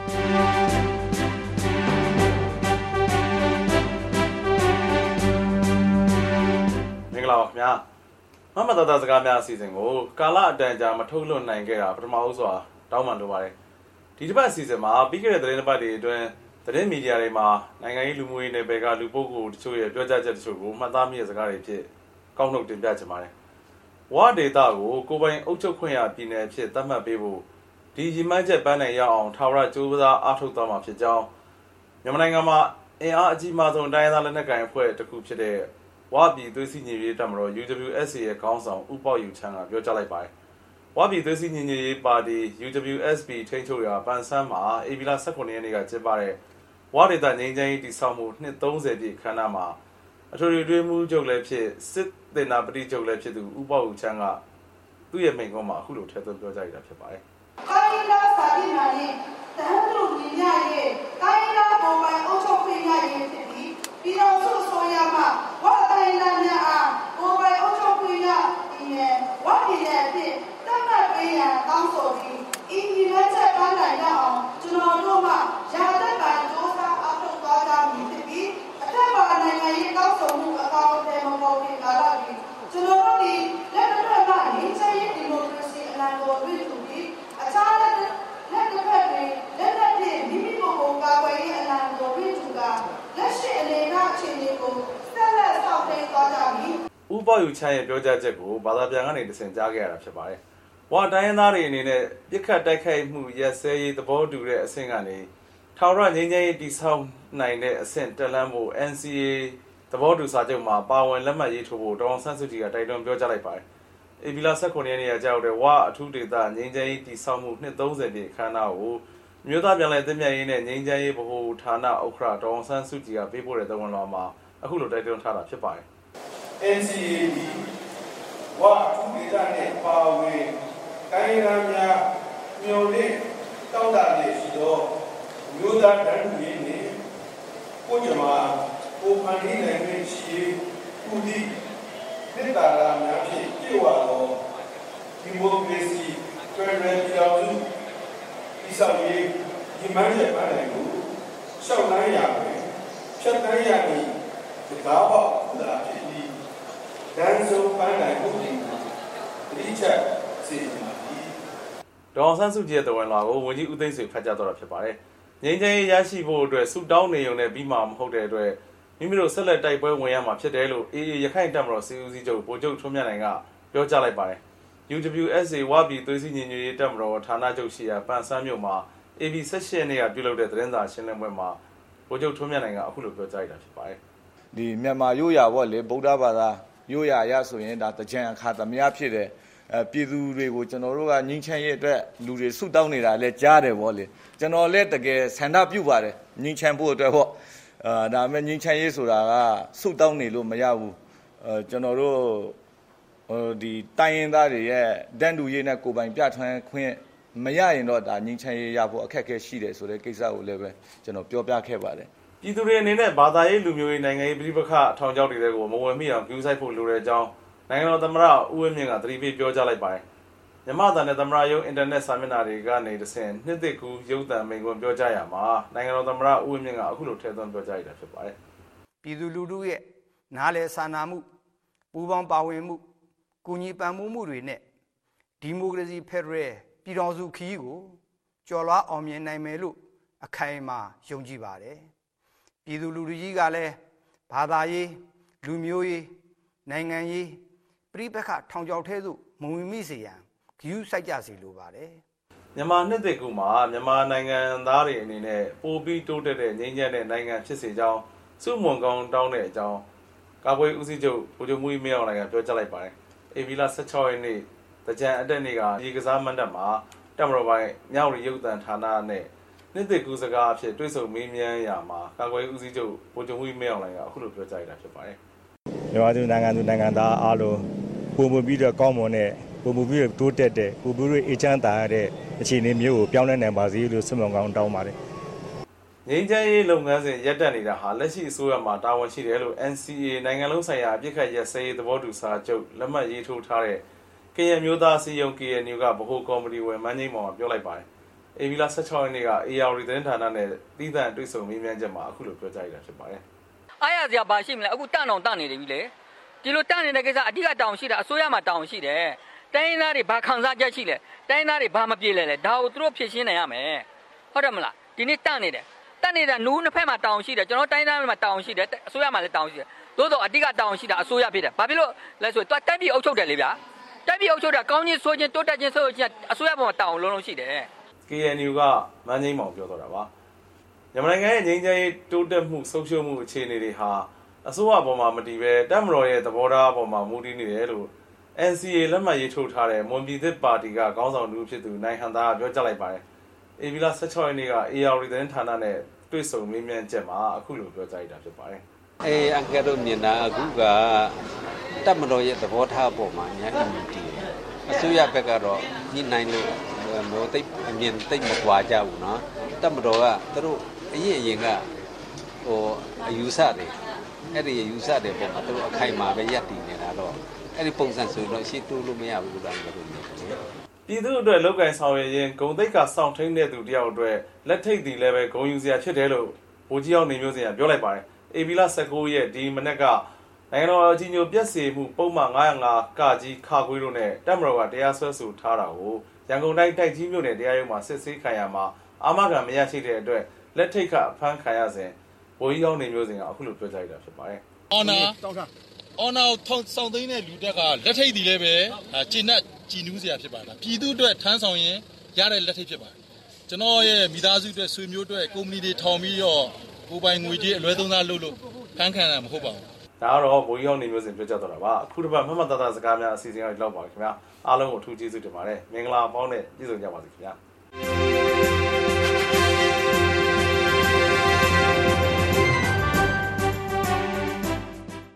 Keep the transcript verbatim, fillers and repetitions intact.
မင်္ဂလာပါခင်ဗျာမမတတစကားများအစီအစဉ်ကိုကာလအတန်ကြာမထုတ်လွှင့်နိုင်ခဲ့တာပထမဦးစွာတောင်းပန်လိုပါတယ်ဒီတစ်ပတ်အစီအစဉ်မှာပြီးခဲ့တဲ့သတင်းတစ်ပတ်တွေအတွင်းသတင်းမီဒီယာတွေမှာနိုင်ငံရေးလူမှုရေးနယ်ပယ်ကလူပုဂ္ဂိုလ်တချို့ရဲ့ပြောကြားချက်တချို့ကိုမှတ်သားမိတဲ့စကားတွေဖြစ်ကောက်နှုတ်တင်ပြချင်ပါတယ်ဝါဒေတာကိုကိုပိုင်အုပ်ချုပ်ခွင့်ရပြည်နယ်ဖြစ်သတ်မှတ်ပေးဖို့ဒီရည်မှန်းချက်ပန်းနိုင်ရအောင်ထာဝရကြိုးပမ်းအားထုတ်သွားမှာဖြစ်ကြောင်းမြန်မာနိုင်ငံမှာအင်အားအကြီးမားဆုံးတိုင်းဒေသလက်နက်ကိုင်အဖွဲ့တစ်ခုဖြစ်တဲ့ဝါပြည်သွေးစည်းညီညွတ်ရေးတပ်မတော် U W S A ရဲ့ခေါင်းဆောင်ဦးပေါက်ယူချမ်းကပြောကြားလိုက်ပါတယ်။ဝါပြည်သွေးစည်းညီညွတ်ရေးပါတီ U W S P ထိန်းချုပ်ရာပန်ဆန်းမှာဧပြီလ၁၇ရက်နေ့ကကျင်းပတဲ့ဝါဒေသငြိမ်းချမ်းရေးတည်ဆောက်မှုနှစ်သုံးဆယ်ပြည့်အခမ်းအနားမှာအထွေထွေအတွင်းမှုချုပ်လည်းဖြစ်စစ်သေနာပတိချုပ်လည်းဖြစ်သူဦးပေါက်ယူချမ်းကသူ့ရဲ့မိန့်ခွန်းမှာအခုလိုထည့်သွင်းပြောကြားရတာဖြစ်ပါတယ်။ကိုင်းလာစာပြနာရင်တဟန်းတို့ညီမရဲ့ကိုင်းလာပေါ်ပိုင်အုပ်ချုပ်ခွင့်ရရင်ဖြစ်ပြီးပြည်တော်စုဆိုရမှာဝါတိုင်းလာများအားပေါ်ပိုင်အုပ်ချုပ်ခွင့်ရဒီရဲ့ဝါပြည်ရဲ့အဖြစ်တတ်မှတ်ပေးရန်တောင်းဆိုပြီးအင်းဒီလက်ချက်ပန်းနိုင်ရအောင်ကျွန်တော်တို့မှရာသက်ပံစ조사အားထုတ်သွားကြမည်ဖြစ်ပြီးအထက်ပါနိုင်ငံရေးတောင်းဆိုမှုအကောင့်တွေမပေါ်ခင်ကာလပြီးကျွန်တော်တို့ဒီလက်ထက်မှာငြိမ်းချမ်းရေးဒီမိုကရေစီအလံကိုတွေ့ထူပြီးအခြားလက်လက်တစ်ဖက်တွေလက်လက်ဖြင့်မိမိကိုယ်ကိုကာကွယ်ရေးအလံကိုတွေ့ထူကလက်ရှိအနေအထားအခြေအနေကိုဆက်လက်ဆောက်တင်သွားကြမည်ဦးပေါက်ယူချမ်းရဲ့ပြောကြားချက်ကိုဘာသာပြန်ကနေတဆင့်ကြားခဲ့ရတာဖြစ်ပါတယ်ဝါတိုင်းရင်းသားတွေအနေနဲ့ပြစ်ခတ်တိုက်ခိုက်မှုရက်စဲရေးသဘောတူတဲ့အဆင့်ကနေထောင်ရငြိမ်းချမ်းရေးတည်ဆောက်နိုင်တဲ့အဆင့်တက်လှမ်းဖို့ N C A သဘောတူစာချုပ်မှာပါဝင်လက်မှတ်ရေးထိုးဖို့ဒေါအောင်ဆန်းစုကြည်ကတိုက်တွန်းပြောကြားလိုက်ပါတယ်။ဧပြီလ၁၇ရက်နေ့ကကြောက်တဲ့ဝါအထူးဒေသငြိမ်းချမ်းရေးတည်ဆောက်မှုနှစ်သုံးဆယ်ပြည့်အခမ်းအနားကိုမြို့သားပြန်လည်သင့်မြတ်ရေးနဲ့ငြိမ်းချမ်းရေးဗဟိုဌာနဥက္ကဋ္ဌဒေါအောင်ဆန်းစုကြည်ကပေးပို့တဲ့သဝန်တော်မှာအခုလိုတိုက်တွန်းထားတာဖြစ်ပါတယ်။ N C A ဒီဝါအထူးဒေသနဲ့ပါဝင်တိုင်းရင်းများမျိုးလေးတောင်းတနေရှိသောမြို့သားတန်းကြီးနဲ့ကိုကြမှာကိုဖန်တီးနိုင်တဲ့ရှိဦးဒီဒေသရာများဖြင့်ပြေဝသောဒီမိုကရေစီဖက်ဒရယ်ပြည်ထောင်စုဒီဆောင်ရေးဒီမှန်းချက်ပန်းနိုင်ကိုရှောက်လန်းရမယ်ဖြတ်တန်းရမည်ဒီကားပေါက်လာဖြစ်ပြီးဒန်းစုံပန်းနိုင်မှုဒီချက်စီမှာဒေါအောင်ဆန်းစုကြည်ရဲ့သဝန်တော်ကိုဝန်ကြီးဦးသိန်းဆွေဖတ်ကြားတော်တာဖြစ်ပါတယ်။ငြိမ်းချမ်းရေးရရှိဖို့အတွက်ဆုတောင်းနေုံနဲ့ပြီးမှမဟုတ်တဲ့အတွက်မိမိတို့ဆက်လက်တိုက်ပွဲဝင်ရမှာဖြစ်တယ်လို့အေအေရခိုင်တပ်မတော်စီဦးစီးချုပ်ဗိုလ်ချုပ်ထွန်းမြတ်နိုင်ကပြောကြားလိုက်ပါတယ်။ U W S A ဝါပြည်သွေးစည်းညီညွတ်ရေးတပ်မတော်ဌာနချုပ်ရှိရာပန်ဆန်းမြို့မှာဧပြီ၁၈ရက်နေ့ကပြုလုပ်တဲ့သတင်းစာရှင်းလင်းပွဲမှာဗိုလ်ချုပ်ထွန်းမြတ်နိုင်ကအခုလိုပြောကြားလိုက်တာဖြစ်ပါတယ်။ဒီမြန်မာရိုးရာဘောလေဗုဒ္ဓဘာသာရိုးရာရဆိုရင်ဒါတကြံအခါသမယဖြစ်တယ်အဲပြည်သူတွေကိုကျွန်တော်တို့ကငြိမ်းချမ်းရေးအတွက်လူတွေဆုတောင်းနေတာလဲကြားတယ်ဗောလေကျွန်တော်လည်းတကယ်ဆန္ဒပြုပါတယ်ငြိမ်းချမ်းဖို့အတွက်ဗောအာဒါမဲ့ငြိမ်းချမ်းရေးဆိုတာကဆုတောင်းနေလို့မရဘူးအဲကျွန်တော်တို့ဟိုဒီတိုင်းရင်းသားတွေရဲ့တန်တူရေးနဲ့ကိုပိုင်ပြထွန်းခွင့်မရရင်တော့ဒါငြိမ်းချမ်းရေးရဖို့အခက်အခဲရှိတယ်ဆိုတဲ့ကိစ္စကိုလည်းပဲကျွန်တော်ပြောပြခဲ့ပါတယ်ပြည်သူတွေအနေနဲ့ဘာသာရေးလူမျိုးရေးနိုင်ငံရေးပြည်ပခအထောင်ကျောက်တွေကိုမဝယ်မိအောင်ပြုဆိုင်ဖို့လိုတဲ့အကြောင်းနိုင်ငံတော်သမ္မတဦးဝင်းမြင့်ကသတိပေးပြောကြားလိုက်ပါတယ်။မြန်မာသားနဲ့သမ္မတရုံးအင်တာနက်စာမျက်နှာတွေကနေတဆင့်နှစ်သက်ကူရုပ်သံမိန့်ခွန်းပြောကြားရမှာနိုင်ငံတော်သမ္မတဦးဝင်းမြင့်ကအခုလိုထည့်သွင်းပြောကြားရတာဖြစ်ပါတယ်။ပြည်သူလူထုရဲ့နားလည်စာနာမှုပူးပေါင်းပါဝင်မှုကူညီပံ့ပိုးမှုတွေနဲ့ဒီမိုကရေစီဖက်ဒရယ်ပြည်ထောင်စုခရီးကိုကျော်လွှားအောင်မြင်နိုင်မယ်လို့အခိုင်အမာယုံကြည်ပါတယ်။ပြည်သူလူထုကြီးကလည်းဘာသာရေးလူမျိုးရေးနိုင်ငံရေးပြိပခထောင်ချောက်ထဲသို့မဝင်မိစေရန်ဂရုစိုက်ကြစီလိုပါတယ်။မြန်မာနှစ်သက်ကူမှာမြန်မာနိုင်ငံသားတွေအနေနဲ့ပိုပြီးတိုးတက်တဲ့ငြိမ်းချမ်းတဲ့နိုင်ငံဖြစ်စေကြောင်းစုမွန်ကောင်းတောင်းတဲ့အကြောင်းကာကွယ်ဦးစီးချုပ်ဗိုလ်ချုပ်မှုကြီးမင်းအောင်လှိုင်ကပြောကြားလိုက်ပါတယ်။ဧပြီလ၁၆ရက်နေ့တကြံအတက်နေ့ကရေကစားမဏ္ဍပ်မှာတပ်မတော်ပိုင်းမြောက်ရီရုပ်သံဌာနနဲ့နှစ်သက်ကူစကားအဖြစ်တွဲဆုံမေးမြန်းရာမှာကာကွယ်ဦးစီးချုပ်ဗိုလ်ချုပ်မှုကြီးမင်းအောင်လှိုင်ကအခုလိုပြောကြားရတာဖြစ်ပါတယ်။မြန်မာသူနိုင်ငံသူနိုင်ငံသားအားလုံးပုံမှုပြီးတော့ကောင်းမွန်တဲ့ပုံမှုပြီးတော့တိုးတက်တဲ့ပုံမှုတွေအေးချမ်းသာရတဲ့အခြေအနေမျိုးကိုပြောင်းလဲနိုင်ပါစေလို့ဆုမွန်ကောင်းတောင်းပါတယ်။ငြိမ်းချမ်းရေးလုပ်ငန်းစဉ်ရပ်တန့်နေတာဟာလက်ရှိအစိုးရမှာတာဝန်ရှိတယ်လို့ N C A နိုင်ငံလုံးဆိုင်ရာအပြစ်ခတ်ရပ်စဲရေးသဘောတူစာချုပ်လက်မှတ်ရေးထိုးထားတဲ့ကရင်မျိုးသားစီယုံ K N U ကဗဟိုကော်မတီဝင်မန်းကြီးမောင်ကပြောလိုက်ပါတယ်။အေဗီလာဆက်ချောင်းနေက အေအာရီသတင်းဌာနနဲ့တီးသန့်တွေ့ဆုံမေးမြန်းချက်မှာအခုလိုပြောကြားရတာဖြစ်ပါတယ်အားရစရာဘာရှိမလဲအခုတန့်အောင်တန့်နေတယ်ပြီလေဒီလိုတန့်နေတဲ့ကိစ္စအဓိကတောင်းရှိတာအစိုးရမှာတောင်းရှိတယ်တိုင်းရင်းသားတွေဘာခံစားချက်ရှိလဲတိုင်းရင်းသားတွေဘာမပြေလဲလဲဒါကိုသူတို့ဖြေရှင်းနိုင်ရမယ်ဟုတ်တယ်မလားဒီနေ့တန့်နေတယ်တန့်နေတာနူးနှစ်ဖက်မှာတောင်းရှိတယ်ကျွန်တော်တိုင်းရင်းသားတွေမှာတောင်းရှိတယ်အစိုးရမှာလည်းတောင်းရှိတယ်သို့တော့အဓိကတောင်းရှိတာအစိုးရဖြစ်တယ်ဘာဖြစ်လို့လဲဆိုတော့တိုက်ပြည်အုပ်ချုပ်တယ်လေဗျာတိုက်ပြည်အုပ်ချုပ်တာကောင်းချင်းဆိုချင်းတိုးတက်ချင်းဆိုချင်းအစိုးရပေါ်မှာတောင်းလုံးလုံးရှိတယ်ကေအန်ယူ ကမန်းငိမ့်မောင်ပြောတော့တာပါမြန်မာနိုင်ငံရဲ့ငြိမ်းချမ်းရေးတိုးတက်မှုဆုံးရှုံးမှုအခြေအနေတွေဟာအစိုးရပေါ်မှာမတည်ပဲတပ်မတော်ရဲ့သဘောထားပေါ်မှာမူတည်နေတယ်လို့ အန် စီ အေ လက်မှတ်ရေးထိုးထားတဲ့မွန်ပြည်သစ်ပါတီကခေါင်းဆောင်တူဖြစ်သူနိုင်ဟန်သားကပြောကြားလိုက်ပါတယ်အေဗီလာဆက်ချောင်းနေက အေအာရီသတင်းဌာနနဲ့တွေ့ဆုံမေးမြန်းချက်မှာအခုလိုပြောကြားရတာဖြစ်ပါတယ်အေးအန်ကယ်တို့မြင်တာအခုကတပ်မတော်ရဲ့သဘောထားပေါ်မှာအများကြီးမူတည်တယ်အစိုးရဘက်ကတော့ညှိနှိုင်းလို့မျိုးတိတ်အမြင်တိတ်မကွာကြဘူးเนาะတပ်မတော်ကသူတို့အရင်အရင်ကဟိုအယူဆတယ်အဲ့ဒီအယူဆတဲ့ပုံမှာသူတို့အခိုင်အမာပဲရပ်တည်နေတာတော့အဲ့ဒီပုံစံဆိုတော့ရှေ့တိုးလို့မရဘူးလို့ပြောလို့ရတယ်ပြည်သူအတွက်လောက်ကင်ဆောင်ရွက်ရင်ဂုံတိတ်ကစောင့်ထိန်တဲ့သူတယောက်အတွက်လက်ထိတ်တီလည်းပဲဂုံယူစရာဖြစ်တယ်လို့ဗိုလ်ကြီးအောင်နေမျိုးစင်ကပြောလိုက်ပါတယ်အေဗီလာ၁၉ရဲ့ဒီမနက်ကနိုင်ငံတော်အကြီးအကျယ်ပြက်စီမှုပုံမှန်၅၀၅ကကြီးခါခွေးတို့နဲ့တပ်မတော်ကတရားစွဲဆိုထားတာကိုရန်ကုန်တိုင်းတိုက်ကြီးမြို့နယ်တရားရုံးမှာစစ်ဆေးခံရမှာအာမခံမရရှိတဲ့အတွက်လက်ထိတ်ခအဖမ်းခံရစဉ်ဗိုလ်ကြီးအောင်နေမျိုးစင်ကအခုလိုပြောကြားရတာဖြစ်ပါတယ်။အော်နာအော်နာထောင်ဆောင်သိန်းတဲ့လူတက်ကလက်ထိတ်တီလည်းပဲကျဉ်တ်ကြည်နူးစရာဖြစ်ပါလား။ပြည်သူအတွက်ထမ်းဆောင်ရင်ရတဲ့လက်ထိတ်ဖြစ်ပါတယ်။ကျွန်တော်ရဲ့မိသားစုအတွက်ဆွေမျိုးအတွက်ကုမ္ပဏီတွေထောင်ပြီးတော့ကိုပိုင်ငွေကြေးအလွဲသုံးစားလုပ်လို့ဖမ်းခံရမှာမဟုတ်ပါဘူး။ဒါကတော့ဗိုလ်ကြီးအောင်နေမျိုးစင်ပြောကြားတော့တာပါ။အခုတစ်ပတ်မှတ်မှတ်သားသားစကားများအစီအစဉ်အရလောက်ပါခင်ဗျာ။အားလုံးကိုအထူးကျေးဇူးတင်ပါတယ်။မင်္ဂလာပေါင်းနဲ့ပြည့်စုံကြပါစေခင်ဗျာ။